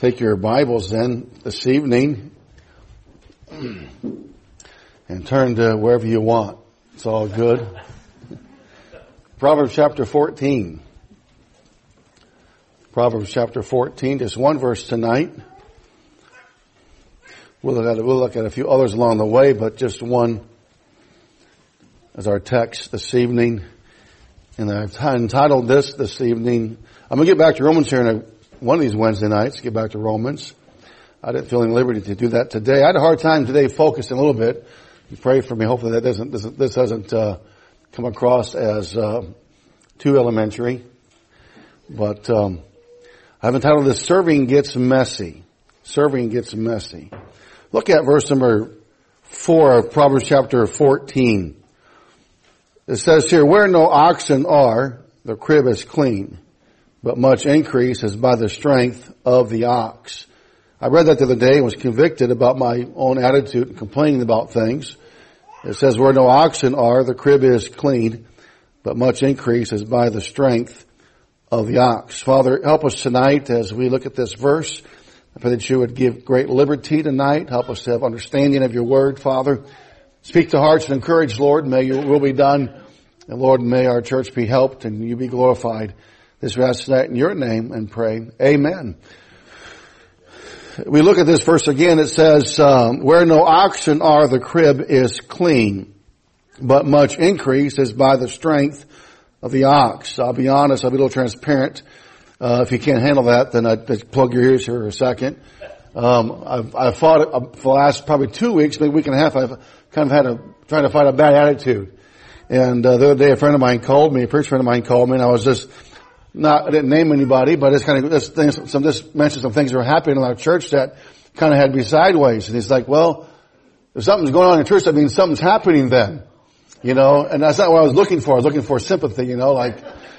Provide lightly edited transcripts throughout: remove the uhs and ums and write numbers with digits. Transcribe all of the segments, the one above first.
Take your Bibles then this evening and turn to wherever you want. It's all good. Proverbs chapter 14. Proverbs chapter 14, just one verse tonight. We'll look at a few others along the way, but just one as our text this evening. And I've entitled this evening, I'm going to get back to Romans here in one of these Wednesday nights, get back to Romans. I didn't feel any liberty to do that today. I had a hard time today focusing a little bit. You pray for me. Hopefully that this doesn't come across as too elementary. But I've entitled this, Serving Gets Messy. Serving Gets Messy. Look at verse number 4 of Proverbs chapter 14. It says here, where no oxen are, the crib is clean, but much increase is by the strength of the ox. I read that the other day and was convicted about my own attitude and complaining about things. It says, where no oxen are, the crib is clean, but much increase is by the strength of the ox. Father, help us tonight as we look at this verse. I pray that you would give great liberty tonight. Help us to have understanding of your word, Father. Speak to hearts and encourage, Lord. May your will be done. And Lord, may our church be helped and you be glorified. This we ask tonight in your name and pray. Amen. We look at this verse again. It says, where no oxen are, the crib is clean, but much increase is by the strength of the ox. I'll be honest, I'll be a little transparent. If you can't handle that, then I'd plug your ears here for a second. I've fought for the last probably 2 weeks, maybe a week and a half, I've kind of trying to fight a bad attitude. And the other day a friend of mine called me, a preacher friend of mine called me, and I was just I didn't name anybody, but it's kind of just mentioned some things that were happening in our church that kind of had me sideways. And he's like, well, if something's going on in church, that means something's happening then. You know, and that's not what I was looking for. I was looking for sympathy, like,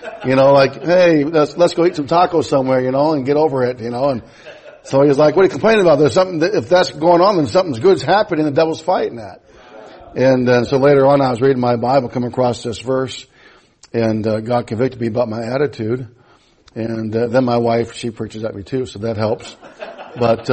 hey, let's go eat some tacos somewhere, and get over it, And so he was like, what are you complaining about? There's something, if that's going on, then something's good's happening, the devil's fighting that. And so later on I was reading my Bible, come across this verse, and God convicted me about my attitude. And then my wife, she preaches at me too, so that helps. But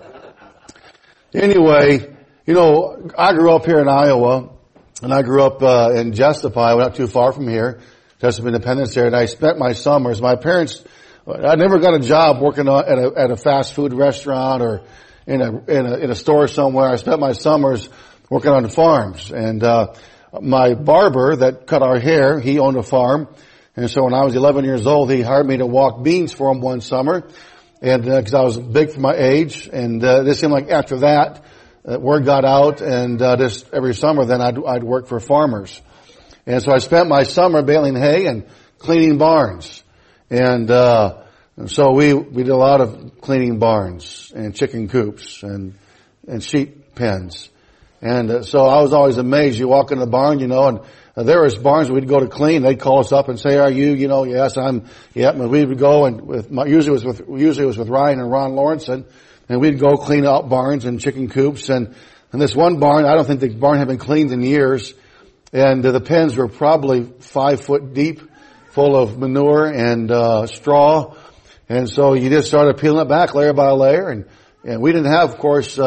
anyway, I grew up here in Iowa, and I grew up in Jessup, Iowa, not too far from here, Jessup Independence there, and I spent my summers. My parents, I never got a job working at a fast food restaurant or in a store somewhere. I spent my summers working on farms, and my barber that cut our hair, he owned a farm, and so when I was 11 years old, he hired me to walk beans for him one summer, and because I was big for my age, and it seemed like after that, word got out, and just every summer then I'd work for farmers. And so I spent my summer baling hay and cleaning barns. And so we did a lot of cleaning barns and chicken coops and sheep pens. And so I was always amazed. You walk in the barn, and there was barns we'd go to clean. They'd call us up and say, "Are you?" Yes, I'm. Yep. And we would go, and usually it was with Ryan and Ron Lawrenson, and we'd go clean out barns and chicken coops. And this one barn, I don't think the barn had been cleaned in years, and the pens were probably 5 foot deep, full of manure and straw. And so you just started peeling it back layer by layer, and we didn't have, of course,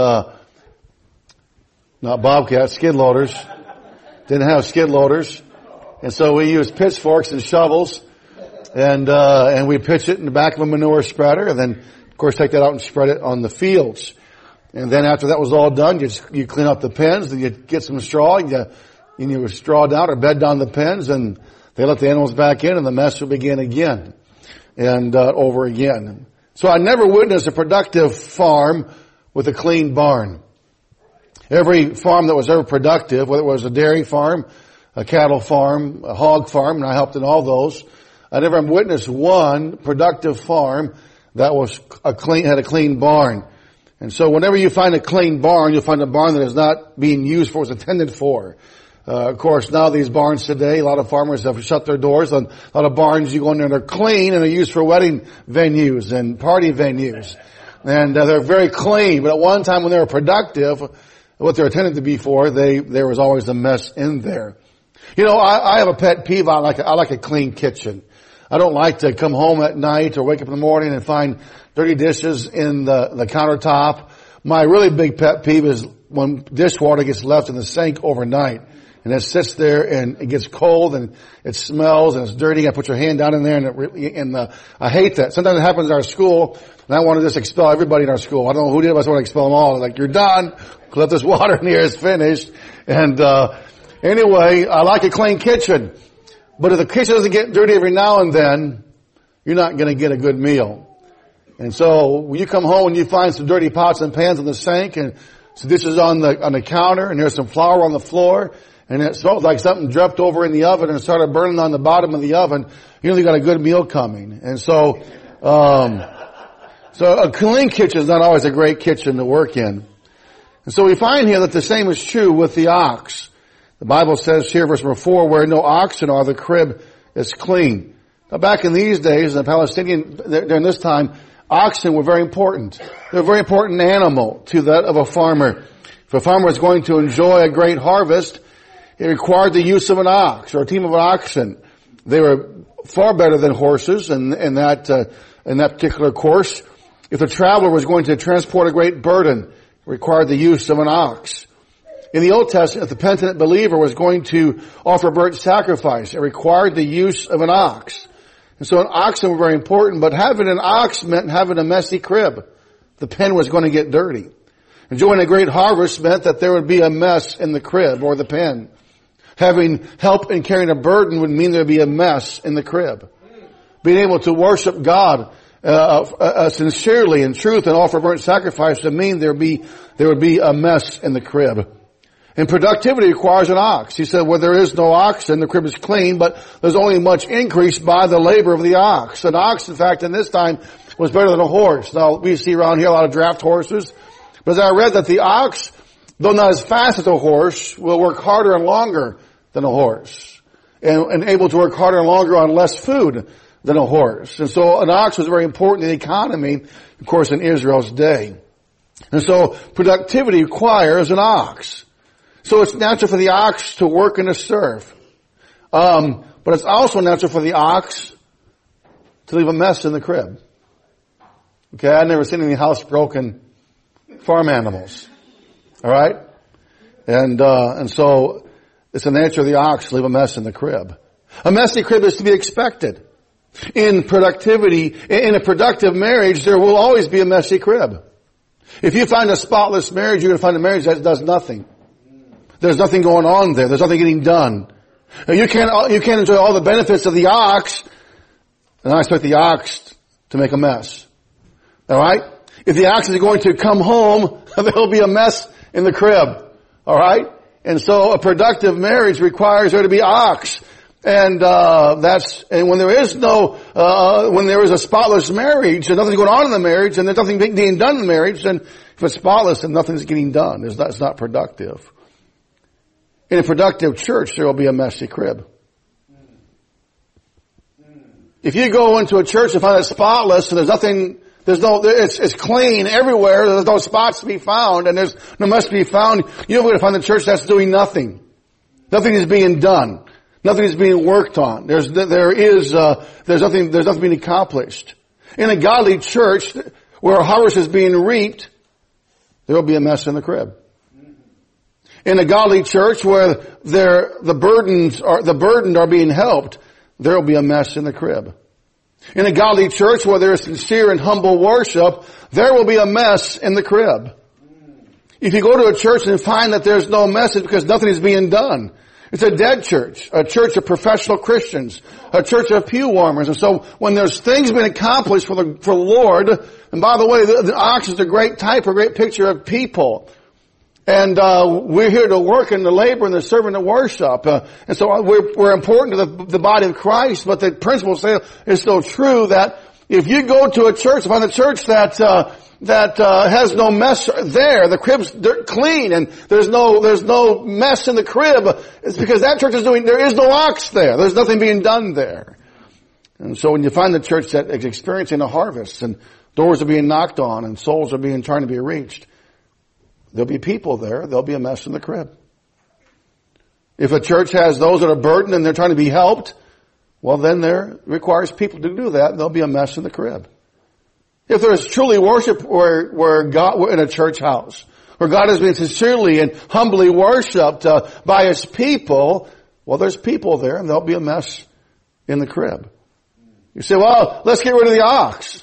not bobcats, skid loaders. Didn't have skid loaders. And so we used pitchforks and shovels, and we pitch it in the back of a manure spreader, and then, of course, take that out and spread it on the fields. And then after that was all done, you clean up the pens, then you get some straw, and you would straw down or bed down the pens, and they let the animals back in, and the mess would begin again, and over again. So I never witnessed a productive farm with a clean barn. Every farm that was ever productive, whether it was a dairy farm, a cattle farm, a hog farm, and I helped in all those, I never witnessed one productive farm that was had a clean barn. And so whenever you find a clean barn, you'll find a barn that is not being used for what it's intended for. Of course, now these barns today, a lot of farmers have shut their doors, and a lot of barns you go in there and they're clean and they're used for wedding venues and party venues. And they're very clean, but at one time when they were productive, what they're intended to be for, there was always a mess in there. I have a pet peeve. I like a clean kitchen. I don't like to come home at night or wake up in the morning and find dirty dishes in the countertop. My really big pet peeve is when dishwater gets left in the sink overnight and it sits there and it gets cold and it smells and it's dirty. I put your hand down in there and I hate that. Sometimes it happens in our school and I want to just expel everybody in our school. I don't know who did it, but I just want to expel them all. Like, you're done. Let this water in here is finished. And, anyway, I like a clean kitchen. But if the kitchen doesn't get dirty every now and then, you're not going to get a good meal. And so when you come home and you find some dirty pots and pans in the sink and some dishes on the counter and there's some flour on the floor and it smells like something dropped over in the oven and started burning on the bottom of the oven, you know you got a good meal coming. And so, so a clean kitchen is not always a great kitchen to work in. And so we find here that the same is true with the ox. The Bible says here, verse number 4, where no oxen are, the crib is clean. Now back in these days, in the Palestinian, during this time, oxen were very important. They're a very important animal to that of a farmer. If a farmer was going to enjoy a great harvest, it required the use of an ox or a team of oxen. They were far better than horses in that particular course. If the traveler was going to transport a great burden, it required the use of an ox. In the Old Testament, if the penitent believer was going to offer burnt sacrifice, it required the use of an ox. And so an oxen were very important, but having an ox meant having a messy crib. The pen was going to get dirty. Enjoying a great harvest meant that there would be a mess in the crib or the pen. Having help in carrying a burden would mean there would be a mess in the crib. Being able to worship God sincerely in truth and offer burnt sacrifice would mean there would be a mess in the crib. And productivity requires an ox. He said, where there is no oxen, the crib is clean, but there's only much increase by the labor of the ox. An ox, in fact, in this time was better than a horse. Now, we see around here a lot of draft horses. But as I read that the ox, though not as fast as a horse, will work harder and longer than a horse. And able to work harder and longer on less food than a horse. And so an ox was very important in the economy, of course, in Israel's day. And so productivity requires an ox. So it's natural for the ox to work and to serve. But it's also natural for the ox to leave a mess in the crib. Okay, I've never seen any housebroken farm animals. Alright? And so it's the nature of the ox to leave a mess in the crib. A messy crib is to be expected. In productivity, in a productive marriage, there will always be a messy crib. If you find a spotless marriage, you're going to find a marriage that does nothing. There's nothing going on there. There's nothing getting done. Now, you can't enjoy all the benefits of the ox and I expect the ox to make a mess. Alright? If the ox is going to come home, there'll be a mess in the crib. Alright? And so a productive marriage requires there to be ox. And when there is when there is a spotless marriage and nothing's going on in the marriage and there's nothing being done in the marriage, then if it's spotless and nothing's getting done, it's not productive. In a productive church, there will be a messy crib. If you go into a church and find it spotless and it's clean everywhere, there's no spots to be found and there's no mess to be found, you're going to find the church that's doing nothing. Nothing is being done. Nothing is being worked on. There's nothing being accomplished. In a godly church where a harvest is being reaped, there will be a mess in the crib. In a godly church where the burdened are being helped, there will be a mess in the crib. In a godly church where there is sincere and humble worship, there will be a mess in the crib. If you go to a church and find that there's no mess, it's because nothing is being done. It's a dead church, a church of professional Christians, a church of pew warmers. And so when there's things being accomplished for the Lord, and by the way, the ox is a great type, a great picture of people. And we're here to work and to labor and to serve and to worship. And so we're important to the body of Christ, but the principle is still true that if you go to a church, find a church that has no mess there, the crib's clean and there's no mess in the crib, it's because that church there is no ox there. There's nothing being done there. And so when you find the church that is experiencing a harvest and doors are being knocked on and souls are trying to be reached, there'll be people there. There'll be a mess in the crib. If a church has those that are burdened and they're trying to be helped, well then there requires people to do that, and there'll be a mess in the crib. If there's truly worship where God, in a church house, where God has been sincerely and humbly worshipped by His people, well, there's people there, and there'll be a mess in the crib. You say, well, let's get rid of the ox.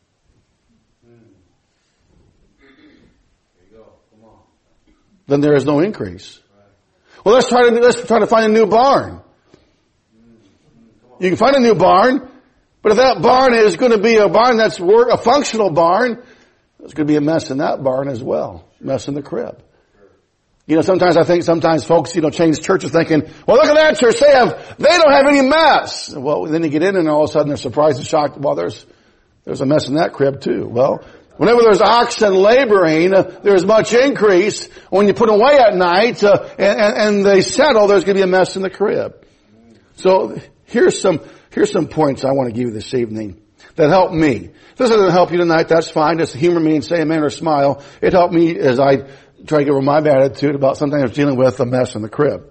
Then there is no increase. Well, let's try to find a new barn. You can find a new barn, but if that barn is going to be a barn that's a functional barn, there's going to be a mess in that barn as well. Mess in the crib. You know, sometimes folks, change churches thinking, well, look at that church. They don't have any mess. Well, then you get in and all of a sudden they're surprised and shocked. Well, there's a mess in that crib too. Well, whenever there's oxen laboring, there's much increase. When you put them away at night, and they settle, there's going to be a mess in the crib. So here's some points I want to give you this evening that help me. If this doesn't help you tonight, that's fine. Just humor me and say amen or smile. It helped me as I try to give her my attitude about something I was dealing with, a mess in the crib.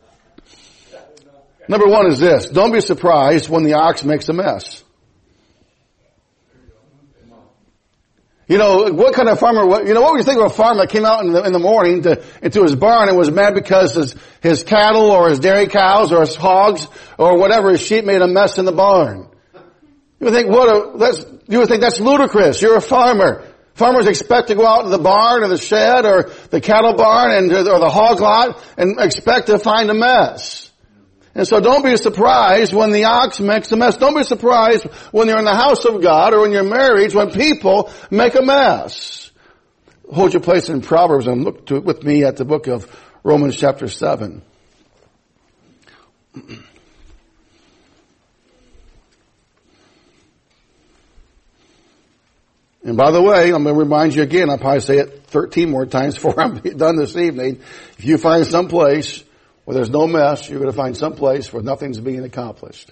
Number one is this. Don't be surprised when the ox makes a mess. What kind of farmer, what would you think of a farmer that came out in the morning into his barn and was mad because his cattle or his dairy cows or his hogs or whatever, his sheep made a mess in the barn? You would think that's ludicrous. You're a farmer. Farmers expect to go out to the barn or the shed or the cattle barn or the hog lot and expect to find a mess. And so don't be surprised when the ox makes a mess. Don't be surprised when you're in the house of God or in your marriage when people make a mess. Hold your place in Proverbs and look with me at the book of Romans chapter 7. And by the way, I'm going to remind you again, I'll probably say it 13 more times before I'm done this evening. If you find some place where there's no mess, you're going to find some place where nothing's being accomplished.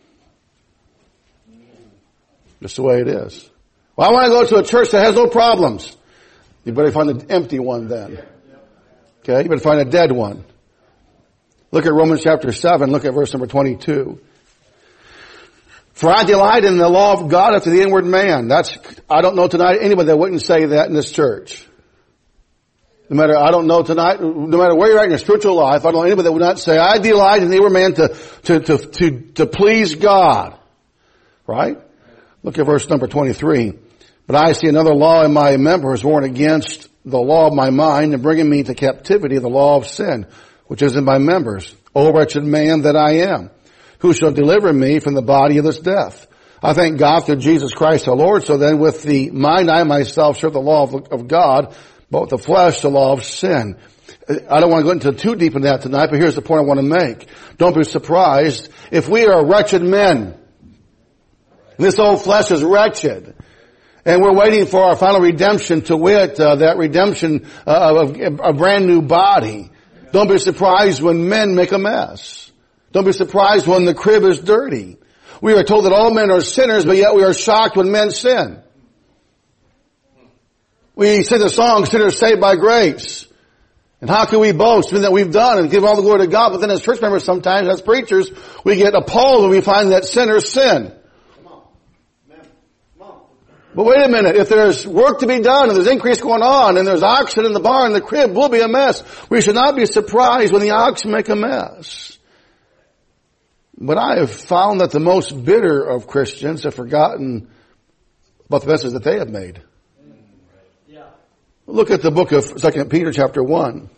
Just the way it is. Well, I want to go to a church that has no problems. You better find an empty one then. Okay, you better find a dead one. Look at Romans chapter 7, look at verse number 22. For I delight in the law of God after the inward man. I don't know tonight anybody that wouldn't say that in this church. No matter where you're at in your spiritual life, I don't know anybody that would not say, I delight in the inward man to please God. Right? Look at verse number 23. But I see another law in my members, warring against the law of my mind and bringing me to captivity the law of sin, which is in my members. O wretched man that I am. Who shall deliver me from the body of this death? I thank God through Jesus Christ our Lord. So then with the mind I myself serve the law of God, but with the flesh the law of sin. I don't want to go into too deep into that tonight, but here's the point I want to make. Don't be surprised if we are wretched men. This old flesh is wretched. And we're waiting for our final redemption, to wit, that redemption of a brand new body. Don't be surprised when men make a mess. Don't be surprised when the crib is dirty. We are told that all men are sinners, but yet we are shocked when men sin. We sing the song, sinners saved by grace. And how can we boast in that we've done and give all the glory to God? But then as church members sometimes, as preachers, we get appalled when we find that sinners sin. But wait a minute, if there's work to be done and there's increase going on and there's oxen in the barn, the crib will be a mess. We should not be surprised when the oxen make a mess. But I have found that the most bitter of Christians have forgotten about the messes that they have made. Yeah. Look at the book of 2 Peter chapter 1.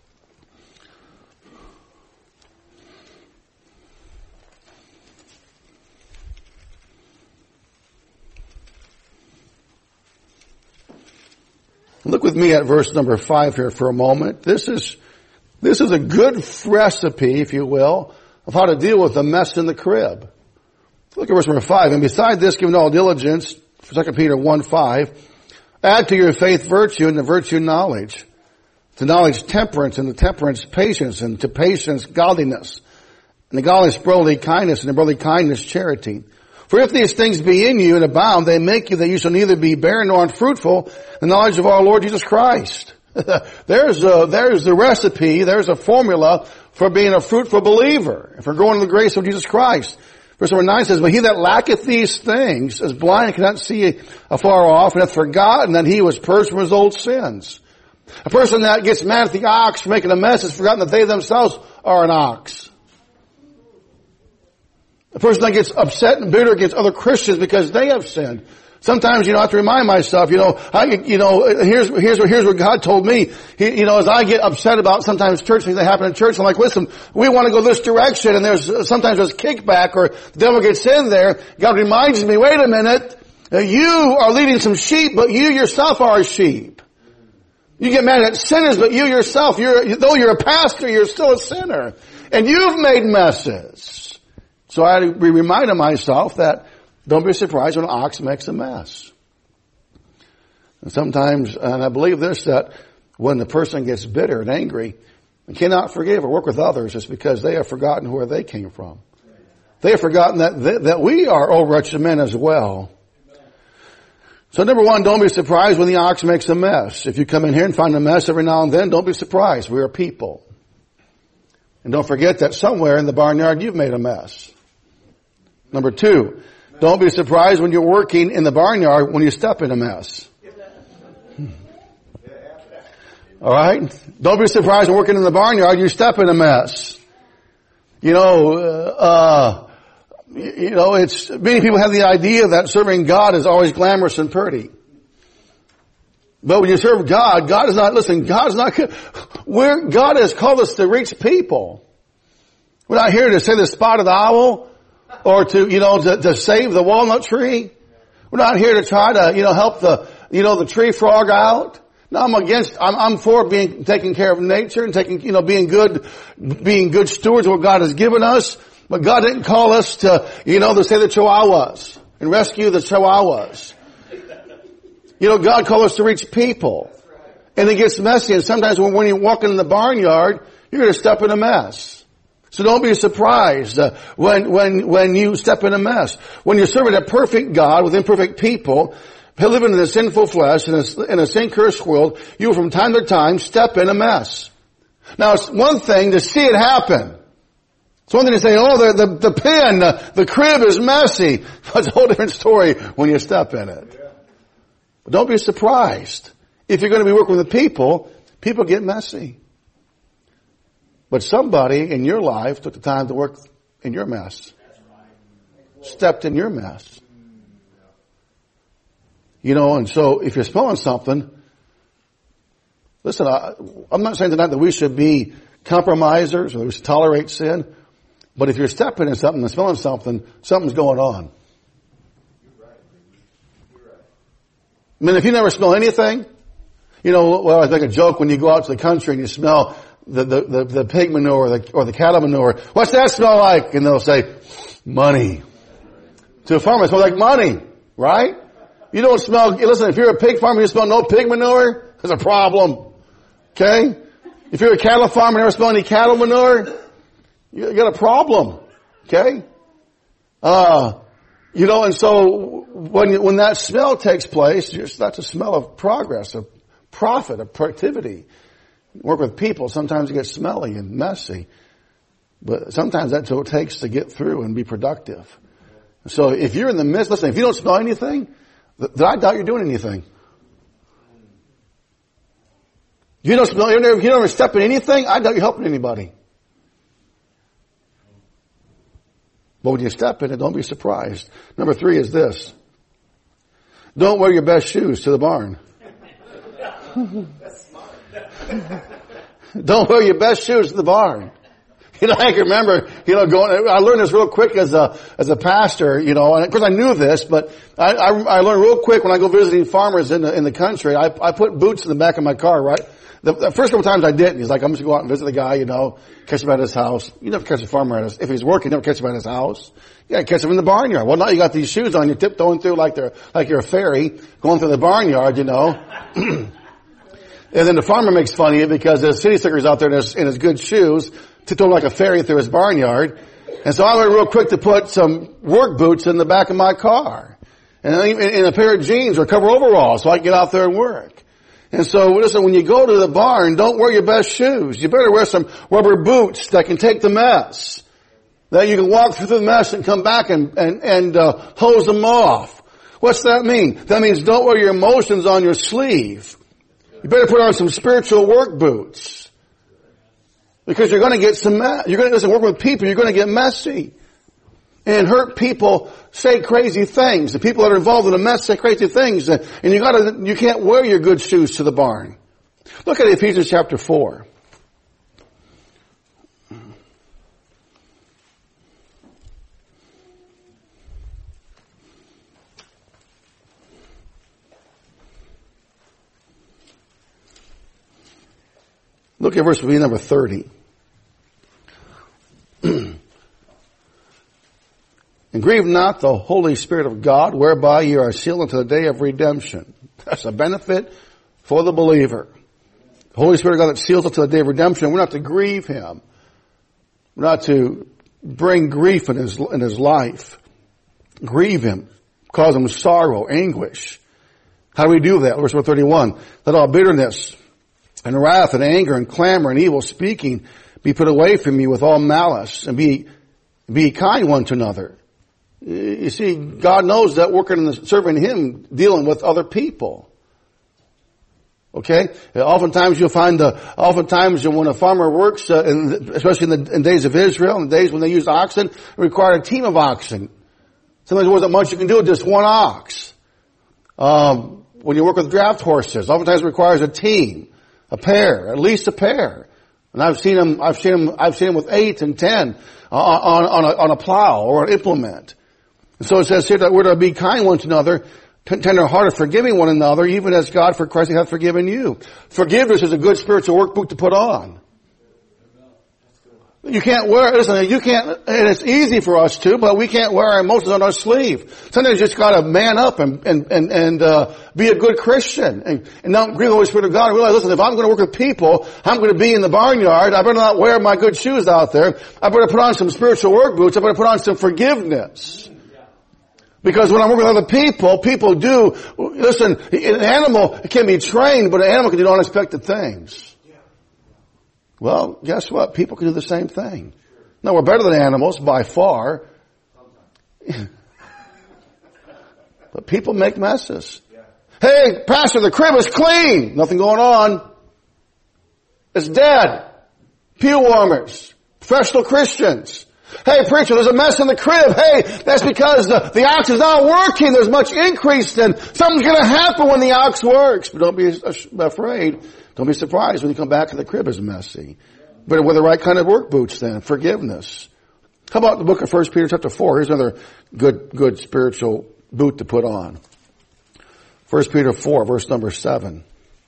Look with me at verse number 5 here for a moment. This is a good recipe, if you will, of how to deal with the mess in the crib. Look at verse number 5. And beside this, given all diligence, 2 Peter 1:5, add to your faith virtue, and to virtue knowledge. To knowledge temperance, and to temperance patience, and to patience godliness. And to godliness brotherly kindness, and to brotherly kindness charity. For if these things be in you and abound, they make you that you shall neither be barren nor unfruitful in the knowledge of our Lord Jesus Christ. There's the recipe, there's a formula for being a fruitful believer, for growing in the grace of Jesus Christ. Verse number 9 says, but he that lacketh these things is blind and cannot see afar off, and hath forgotten that he was purged from his old sins. A person that gets mad at the ox for making a mess has forgotten that they themselves are an ox. A person that gets upset and bitter against other Christians because they have sinned. Sometimes, I have to remind myself, here's what God told me. As I get upset about sometimes church things that happen in church, I'm like, listen, we want to go this direction, and sometimes there's kickback, or the devil gets in there. God reminds me, wait a minute, you are leading some sheep, but you yourself are a sheep. You get mad at sinners, but you yourself, though you're a pastor, you're still a sinner. And you've made messes. So I reminded myself that don't be surprised when an ox makes a mess. And sometimes, and I believe this, that when the person gets bitter and angry and cannot forgive or work with others, it's because they have forgotten where they came from. They have forgotten that we are old wretched men as well. So number one, don't be surprised when the ox makes a mess. If you come in here and find a mess every now and then, don't be surprised. We are people. And don't forget that somewhere in the barnyard you've made a mess. Number two, don't be surprised when you're working in the barnyard when you step in a mess. All right? Don't be surprised when working in the barnyard you step in a mess. It's many people have the idea that serving God is always glamorous and pretty. But when you serve God, God is not God has called us to reach people. We're not here to say the spotted owl or to save the walnut tree. We're not here to try to, help the tree frog out. No, I'm for taking care of nature and being good stewards of what God has given us. But God didn't call us to say the chihuahuas and rescue the chihuahuas. God called us to reach people. And it gets messy. And sometimes when you walk in the barnyard, you're going to step in a mess. So don't be surprised when you step in a mess. When you're serving a perfect God with imperfect people, living in a sinful flesh in a sin-cursed world, you will from time to time step in a mess. Now it's one thing to see it happen. It's one thing to say, the pen, the crib is messy. It's a whole different story when you step in it. But don't be surprised. If you're going to be working with people get messy. But somebody in your life took the time to work in your mess. Stepped in your mess. And so if you're smelling something, listen, I'm not saying tonight that we should be compromisers or we should tolerate sin. But if you're stepping in something and smelling something, something's going on. I mean, if you never smell anything, I make a joke when you go out to the country and you smell the pig manure or the cattle manure. What's that smell like? And they'll say, money. To a farmer, it smells like money, right? You don't smell, listen, if you're a pig farmer and you smell no pig manure, there's a problem. Okay? If you're a cattle farmer and never smell any cattle manure, you got a problem. Okay? And so when that smell takes place, that's a smell of progress, of profit, of productivity. Work with people, sometimes it gets smelly and messy. But sometimes that's what it takes to get through and be productive. So if you're in the midst, listen, if you don't smell anything, then I doubt you're doing anything. If you don't ever step in anything, I doubt you're helping anybody. But when you step in it, don't be surprised. Number 3 is this. Don't wear your best shoes to the barn. Don't wear your best shoes to the barn. I can remember, I learned this real quick as a pastor, and of course I knew this, but I learned real quick when I go visiting farmers in the country, I put boots in the back of my car, right? The first couple times I didn't. He's like, I'm just going to go out and visit the guy, catch him at his house. You never catch a farmer if he's working, you never catch him at his house. You gotta catch him in the barnyard. Well, now you got these shoes on, you're tiptoeing through like you're a fairy, going through the barnyard, And then the farmer makes fun of you because there's city slickers out there in his good shoes, tiptoeing like a fairy through his barnyard. And so I learned real quick to put some work boots in the back of my car. And in a pair of jeans or cover overalls so I can get out there and work. And so, listen, when you go to the barn, don't wear your best shoes. You better wear some rubber boots that can take the mess. That you can walk through the mess and come back and hose them off. What's that mean? That means don't wear your emotions on your sleeve. You better put on some spiritual work boots. Because you're going to get listen, work with people, you're going to get messy. And hurt people say crazy things. The people that are involved in the mess say crazy things. And you can't wear your good shoes to the barn. Look at Ephesians chapter 4. Look at verse number 30. And grieve not the Holy Spirit of God, whereby you are sealed unto the day of redemption. That's a benefit for the believer. The Holy Spirit of God that seals unto the day of redemption. We're not to grieve Him. We're not to bring grief in His life. Grieve Him. Cause Him sorrow, anguish. How do we do that? Verse 31. Let all bitterness and wrath and anger and clamor and evil speaking be put away from you with all malice, and be kind one to another. You see, God knows that serving Him, dealing with other people. Okay? Oftentimes you'll find when a farmer works, especially in days of Israel, in the days when they used oxen, it required a team of oxen. Sometimes there wasn't much you can do with just one ox. When you work with draft horses, oftentimes it requires a team. A pair, at least a pair. And I've seen them with 8 and 10 on a plow or an implement. And so it says here that we're to be kind one to another, tender hearted, forgiving one another, even as God for Christ hath forgiven you. Forgiveness is a good spiritual workbook to put on. You can't and it's easy for us to, but we can't wear our emotions on our sleeve. Sometimes you just gotta man up and be a good Christian and not grieve the Holy Spirit of God and realize, listen, if I'm gonna work with people, I'm gonna be in the barnyard, I better not wear my good shoes out there. I better put on some spiritual work boots, I better put on some forgiveness. Because when I'm working with other people do, listen, an animal can be trained, but an animal can do unexpected things. Well, guess what? People can do the same thing. Now, we're better than animals by far. But people make messes. Hey, Pastor, the crib is clean. Nothing going on. It's dead. Pew warmers. Professional Christians. Hey, preacher, there's a mess in the crib. Hey, that's because the ox is not working. There's much increase, and something's going to happen when the ox works. But don't be afraid. Don't be surprised when you come back and the crib is messy. But with the right kind of work boots then, forgiveness. How about the book of 1 Peter chapter 4? Here's another good spiritual boot to put on. 1 Peter 4, verse number 7.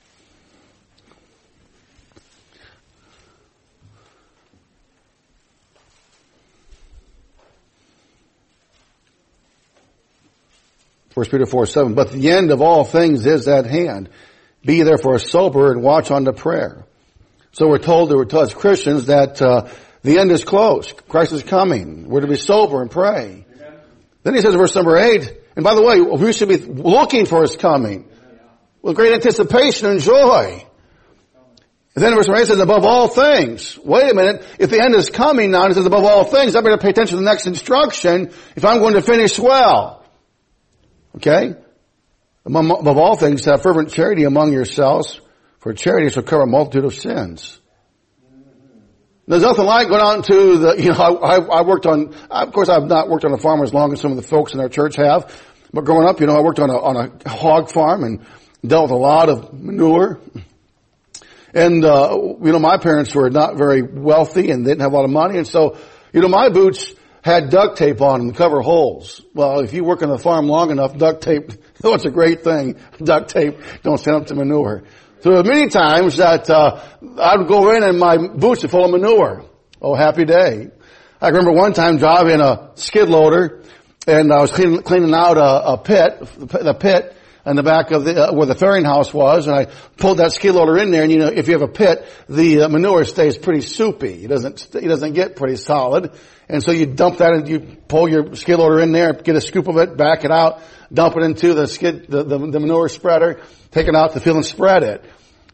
First Peter 4:7. But the end of all things is at hand. Be therefore sober and watch unto prayer. So we're told as Christians that the end is close. Christ is coming. We're to be sober and pray. Amen. Then he says in verse number 8, and by the way, we should be looking for His coming with great anticipation and joy. And then in verse number 8 says, above all things. Wait a minute. If the end is coming now, and it says above all things, I better pay attention to the next instruction if I'm going to finish well. Okay? Above all things, have fervent charity among yourselves, for charity shall cover a multitude of sins. There's nothing like going out to I worked on, of course I've not worked on a farm as long as some of the folks in our church have, but growing up, I worked on a hog farm and dealt with a lot of manure. And, my parents were not very wealthy and didn't have a lot of money, and so, my boots had duct tape on them to cover holes. Well, if you work on the farm long enough, duct tape, it's a great thing. Duct tape don't stand up to manure. So there were many times that I would go in and my boots are full of manure. Oh, happy day. I remember one time driving a skid loader, and I was cleaning out the pit in the back of where the ferrying house was, and I pulled that skid loader in there, and if you have a pit, the manure stays pretty soupy. It doesn't get pretty solid. And so you dump that and you pull your skid loader in there, get a scoop of it, back it out, dump it into the manure spreader, take it out to the field and spread it.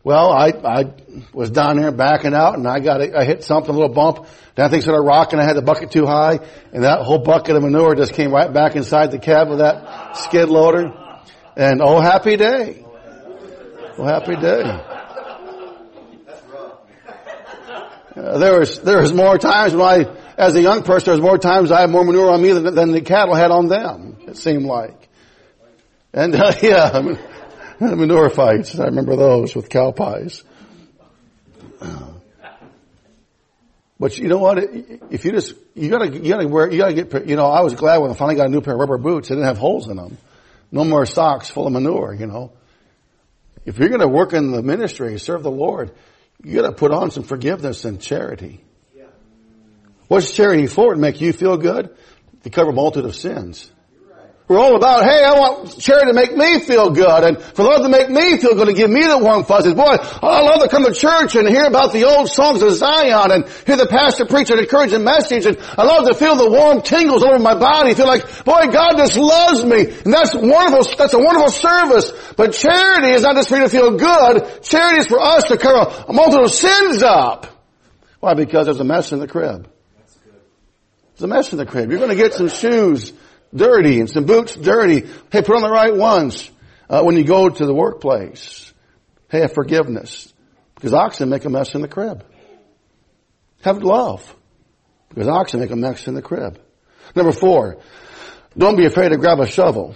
Well, I was down there backing out, and I hit something, a little bump. That thing started rocking. I had the bucket too high, and that whole bucket of manure just came right back inside the cab of that skid loader. And oh, happy day. Oh, happy day. There was more times when as a young person, there was more times I had more manure on me than the cattle had on them, it seemed like. And, manure fights. I remember those with cow pies. But you know what? If you gotta get, I was glad when I finally got a new pair of rubber boots. They didn't have holes in them. No more socks full of manure, If you're gonna work in the ministry, serve the Lord, you gotta put on some forgiveness and charity. Yeah. What's charity for? To make you feel good? To cover a multitude of sins. We're all about, hey, I want charity to make me feel good, and for the Lord to make me feel good and give me the warm fuzzies. Boy, I love to come to church and hear about the old songs of Zion and hear the pastor preach an encouraging message, and I love to feel the warm tingles over my body, feel like, boy, God just loves me, and that's wonderful, that's a wonderful service. But charity is not just for you to feel good, charity is for us to cover a multitude of sins up. Why? Because there's a mess in the crib. There's a mess in the crib. You're going to get some shoes dirty and some boots dirty. Hey, put on the right ones when you go to the workplace. Hey, have forgiveness, because oxen make a mess in the crib. Have love, because oxen make a mess in the crib. Number 4, don't be afraid to grab a shovel.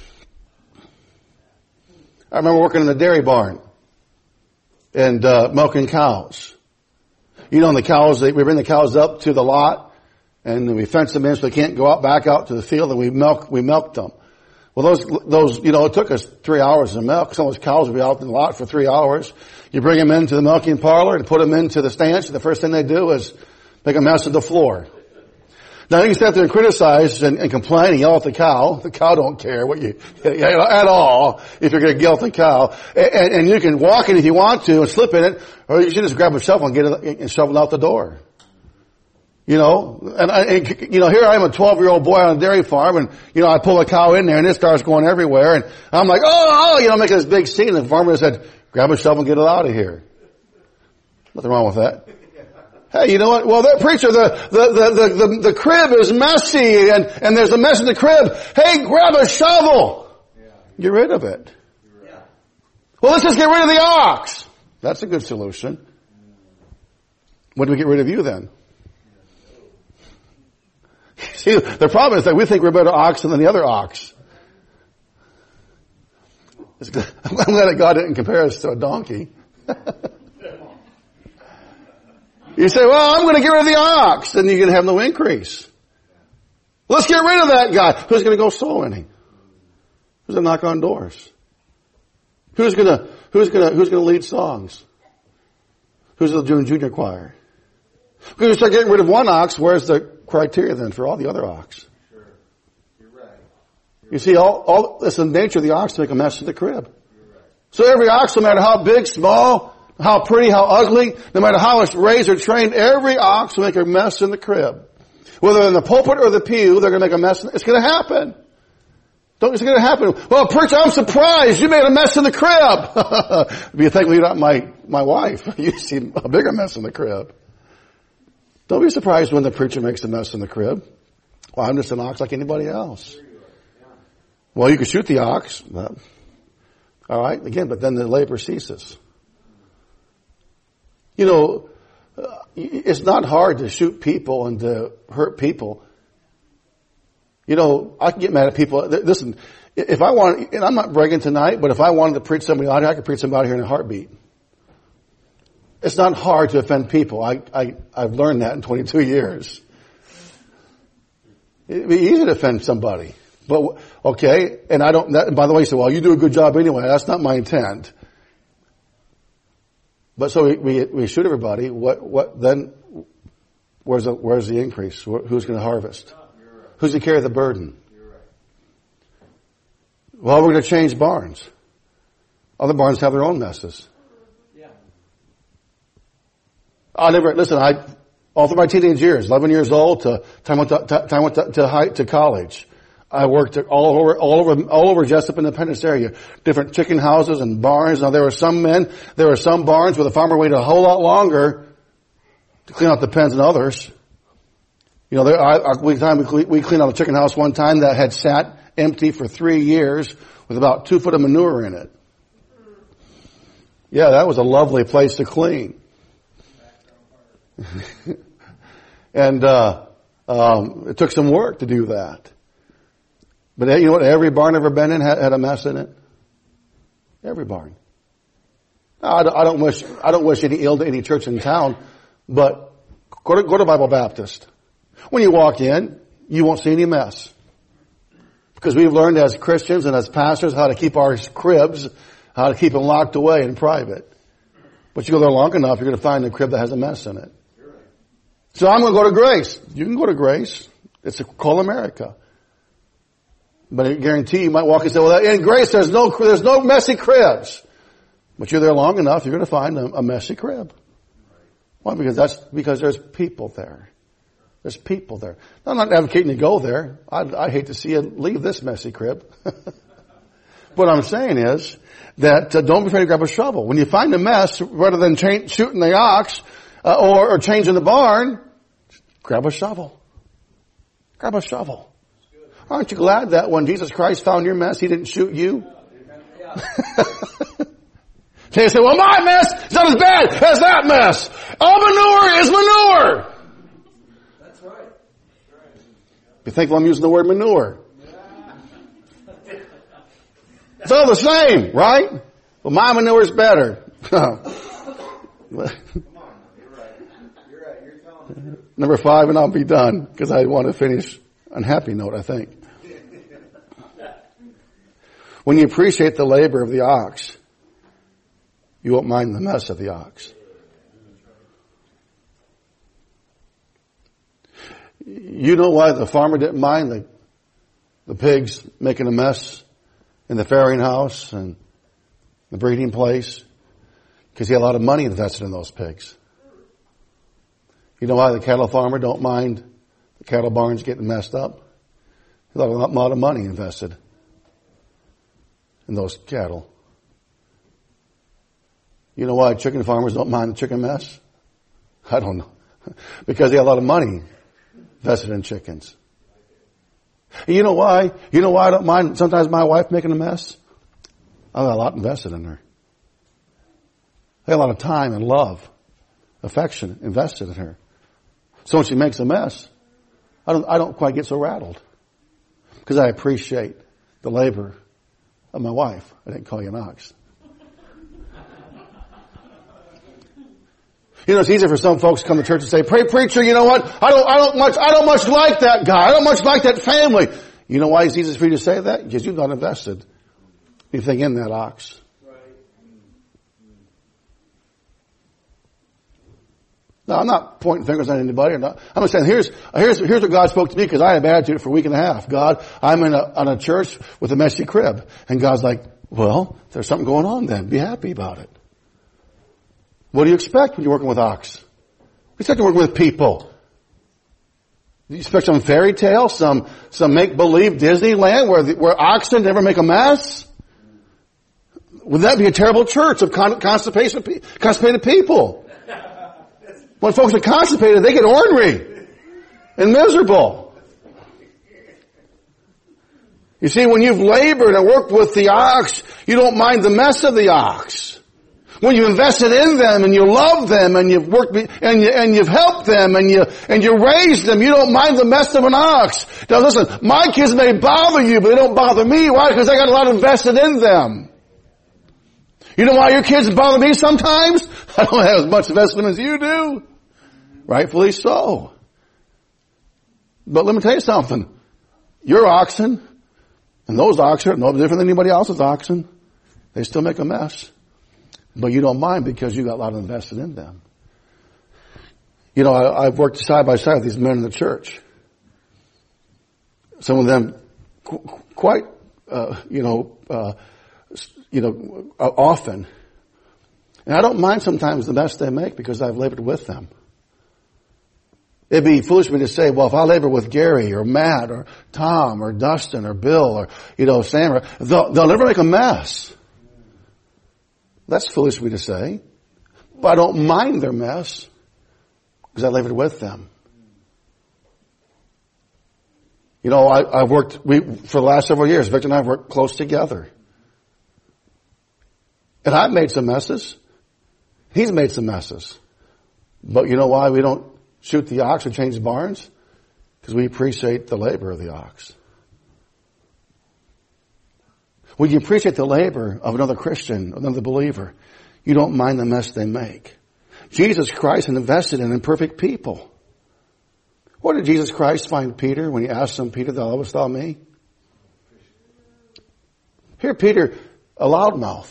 I remember working in the dairy barn and milking cows. And the cows, we bring the cows up to the lot, and we fence them in so they can't go back out to the field, and we milked them. Well, those, it took us 3 hours to milk. Some of those cows would be out in the lot for 3 hours. You bring them into the milking parlor and put them into the stanch, and the first thing they do is make a mess of the floor. Now you can sit there and criticize and complain and yell at the cow. The cow don't care at all if you're going to yell at the cow. And you can walk in if you want to and slip in it, or you should just grab a shovel and get it and shovel it out the door. Here I am, a 12-year-old boy on a dairy farm, and, I pull a cow in there, and it starts going everywhere, and I'm like, making this big scene, and the farmer said, grab a shovel and get it out of here. Nothing wrong with that. Hey, you know what? Well, that preacher, the crib is messy, and there's a mess in the crib. Hey, grab a shovel. Get rid of it. Well, let's just get rid of the ox. That's a good solution. When do we get rid of you then? See, the problem is that we think we're better oxen than the other ox. I'm glad that God didn't compare us to a donkey. You say, well, I'm going to get rid of the ox, and you're going to have no increase. Let's get rid of that guy. Who's going to go soul winning? Who's going to knock on doors? Who's going to lead songs? Who's the junior choir? We're going to start getting rid of one ox. Where's the criteria then for all the other ox? Sure. You're right. You see, all it's the nature of the ox to make a mess in the crib. Right. So every ox, no matter how big, small, how pretty, how ugly, no matter how it's raised or trained, every ox will make a mess in the crib. Whether in the pulpit or the pew, they're going to make a mess. It's going to happen. It's going to happen. Well, preacher, I'm surprised you made a mess in the crib. Be thankful you're not my wife. You see a bigger mess in the crib. Don't be surprised when the preacher makes a mess in the crib. Well, I'm just an ox like anybody else. Well, you can shoot the ox. But, all right, again, but then the labor ceases. It's not hard to shoot people and to hurt people. I can get mad at people. Listen, if I want, and I'm not bragging tonight, but if I wanted to preach somebody out here, I could preach somebody out here in a heartbeat. It's not hard to offend people. I've learned that in 22 years. It'd be easy to offend somebody. But, okay, and by the way, you say, well, you do a good job anyway. That's not my intent. But so we shoot everybody. What then? Where's the increase? Who's going to harvest? Who's going to carry the burden? Well, we're going to change barns. Other barns have their own messes. All through my teenage years, 11 years old to time went to college, I worked all over Jessup Independence area. Different chicken houses and barns. Now there were some barns where the farmer waited a whole lot longer to clean out the pens than others. You know, we cleaned out a chicken house one time that had sat empty for 3 years with about 2 foot of manure in it. Yeah, that was a lovely place to clean. And it took some work to do that. But you know what? Every barn I've ever been in had a mess in it. Every barn. I don't wish any ill to any church in town, but go to Bible Baptist. When you walk in, you won't see any mess. Because we've learned as Christians and as pastors how to keep our cribs, how to keep them locked away in private. But you go there long enough, you're going to find a crib that has a mess in it. So I'm going to go to Grace. You can go to Grace. It's called America. But I guarantee you might walk and say, well, in Grace there's no messy cribs. But you're there long enough, you're going to find a messy crib. Why? Because there's people there. There's people there. I'm not advocating to go there. I hate to see you leave this messy crib. What I'm saying is that don't be afraid to grab a shovel. When you find a mess, rather than shooting the ox or changing the barn, grab a shovel. Grab a shovel. Aren't you glad that when Jesus Christ found your mess, He didn't shoot you? They say, well, my mess is not as bad as that mess. All manure is manure. That's right. You think, well, I'm using the word manure. It's all the same, right? Well, my manure is better. Come on, you're right. You're telling the truth. Number 5, and I'll be done, because I want to finish on a happy note, I think. When you appreciate the labor of the ox, you won't mind the mess of the ox. You know why the farmer didn't mind the pigs making a mess in the farrowing house and the breeding place? Because he had a lot of money invested in those pigs. You know why the cattle farmer don't mind the cattle barns getting messed up? He had a lot of money invested in those cattle. You know why chicken farmers don't mind the chicken mess? I don't know. Because they have a lot of money invested in chickens. And you know why? You know why I don't mind sometimes my wife making a mess? I got a lot invested in her. I got a lot of time and love, affection invested in her. So when she makes a mess, I don't quite get so rattled. Because I appreciate the labor of my wife. I didn't call you an ox. You know, it's easy for some folks to come to church and say, preacher, you know what? I don't much like that guy. I don't much like that family. You know why it's easy for you to say that? Because you've not invested anything in that ox. Right. Now, I'm not pointing fingers at anybody. I'm just saying, here's what God spoke to me, because I had attitude for a week and a half. God, I'm on a church with a messy crib. And God's like, well, there's something going on then. Be happy about it. What do you expect when you're working with ox? You expect to work with people. You expect some fairy tale, some make-believe Disneyland where oxen never make a mess? Would that be a terrible church of constipated people? When folks are constipated, they get ornery and miserable. You see, when you've labored and worked with the ox, you don't mind the mess of the ox. When you invested in them and you love them and you've worked and you've helped them and you raised them, you don't mind the mess of an ox. Now listen, my kids may bother you, but they don't bother me. Why? Because I got a lot invested in them. You know why your kids bother me sometimes? I don't have as much investment as you do. Rightfully so. But let me tell you something. Your oxen, and those oxen are no different than anybody else's oxen. They still make a mess. But you don't mind because you got a lot invested in them. You know, I've worked side by side with these men in the church. Some of them quite, often. And I don't mind sometimes the mess they make because I've labored with them. It'd be foolish of me to say, well, if I labor with Gary or Matt or Tom or Dustin or Bill or, Sam, they'll never make a mess. That's foolish of me to say. But I don't mind their mess because I labored with them. I've worked, for the last several years, Victor and I have worked close together. And I've made some messes. He's made some messes. But you know why we don't shoot the ox or change the barns? Because we appreciate the labor of the ox. When you appreciate the labor of another Christian, another believer, you don't mind the mess they make. Jesus Christ invested in imperfect people. What did Jesus Christ find Peter when he asked him, Peter, thou lovest thou me? Here, Peter, a loudmouth.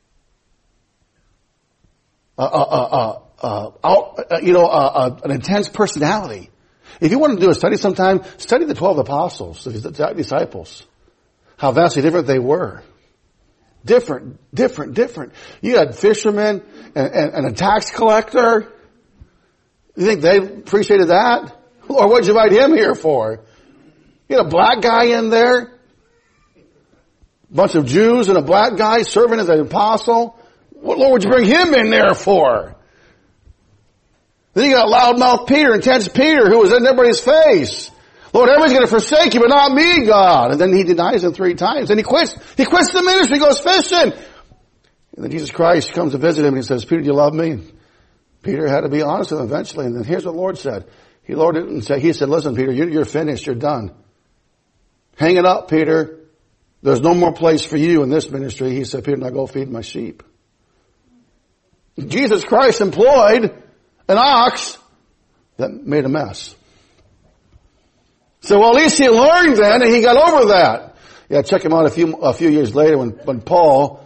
An intense personality. If you want to do a study sometime, study the 12 apostles, the disciples. How vastly different they were. Different. You had fishermen and a tax collector. You think they appreciated that? Or what'd you invite him here for? You had a black guy in there. A bunch of Jews and a black guy serving as an apostle. What, Lord, would you bring him in there for? Then you got loudmouth Peter, intense Peter, who was in everybody's face. Lord, everybody's going to forsake you, but not me, God. And then he denies him 3 times. And he quits the ministry, goes fishing. And then Jesus Christ comes to visit him and he says, Peter, do you love me? Peter had to be honest with him eventually. And then here's what the Lord said. He said, listen, Peter, you're finished. You're done. Hang it up, Peter. There's no more place for you in this ministry. He said, Peter, now go feed my sheep. Jesus Christ employed an ox that made a mess. So, well, at least he learned then, and he got over that. Yeah, check him out a few years later when Paul,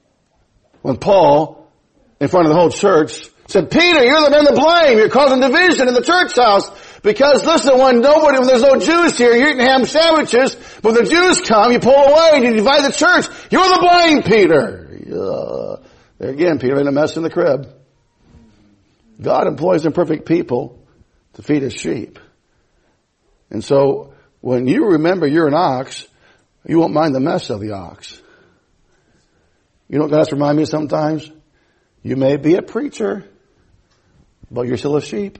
in front of the whole church, said, Peter, you're the man to blame. You're causing division in the church house. Because listen, when there's no Jews here, you're eating ham sandwiches. But when the Jews come, you pull away and you divide the church. You're the blame, Peter. There again, Peter made a mess in the crib. God employs imperfect people to feed his sheep. And so, when you remember you're an ox, you won't mind the mess of the ox. You know what God's remind me sometimes? You may be a preacher, but you're still a sheep.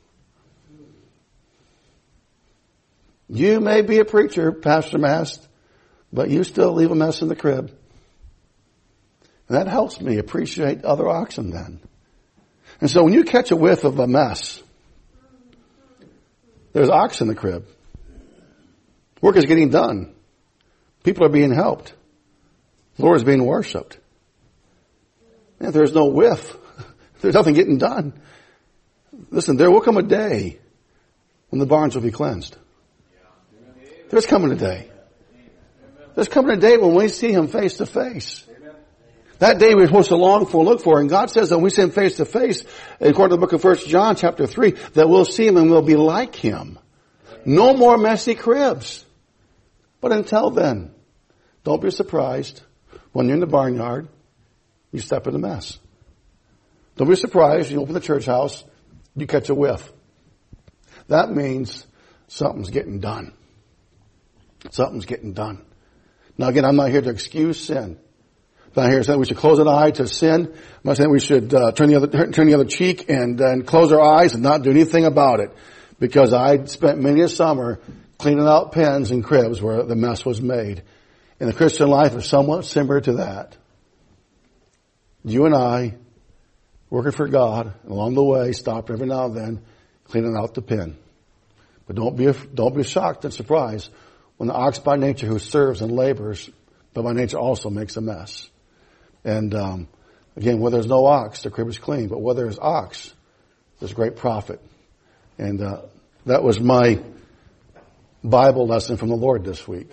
You may be a preacher, Pastor Mast, but you still leave a mess in the crib. And that helps me appreciate other oxen then. And so when you catch a whiff of a mess, there's ox in the crib. Work is getting done. People are being helped. The Lord is being worshipped. And if there's no whiff, there's nothing getting done. Listen, there will come a day when the barns will be cleansed. There's coming a day. There's coming a day when we see him face to face. That day we're supposed to long for, look for. And God says that when we see him face to face, according to the book of 1 John chapter 3, that we'll see him and we'll be like him. No more messy cribs. But until then, don't be surprised when you're in the barnyard, you step in a mess. Don't be surprised you open the church house, you catch a whiff. That means something's getting done. Something's getting done. Now again, I'm not here to excuse sin. I'm not here saying we should close an eye to sin. I'm not saying we should turn the other cheek and close our eyes and not do anything about it. Because I spent many a summer cleaning out pens and cribs where the mess was made. And the Christian life is somewhat similar to that. You and I, working for God, along the way, stop every now and then, cleaning out the pen. But don't be shocked and surprised when the ox by nature who serves and labors, but by nature also makes a mess. And again, where there's no ox, the crib is clean. But where there's ox, there's great profit. And that was my Bible lesson from the Lord this week.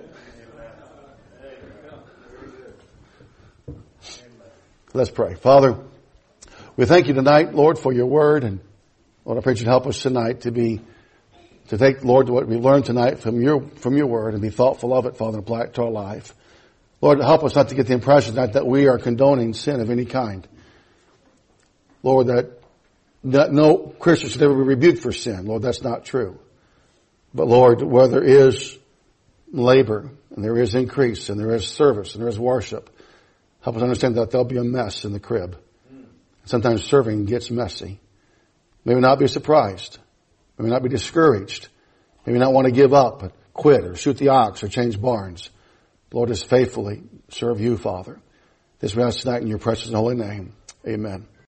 Let's pray. Father, we thank you tonight, Lord, for your word. And Lord, I pray you'd help us tonight to take, Lord, what we learned tonight from your word and be thoughtful of it, Father, and apply it to our life. Lord, help us not to get the impression that we are condoning sin of any kind. Lord, that that no Christian should ever be rebuked for sin. Lord, that's not true. But Lord, where there is labor, and there is increase, and there is service, and there is worship, help us understand that there'll be a mess in the crib. Sometimes serving gets messy. Maybe not be surprised. Maybe not be discouraged. Maybe not want to give up, but quit or shoot the ox or change barns. Lord, just faithfully serve you, Father. This we ask tonight in your precious and holy name. Amen.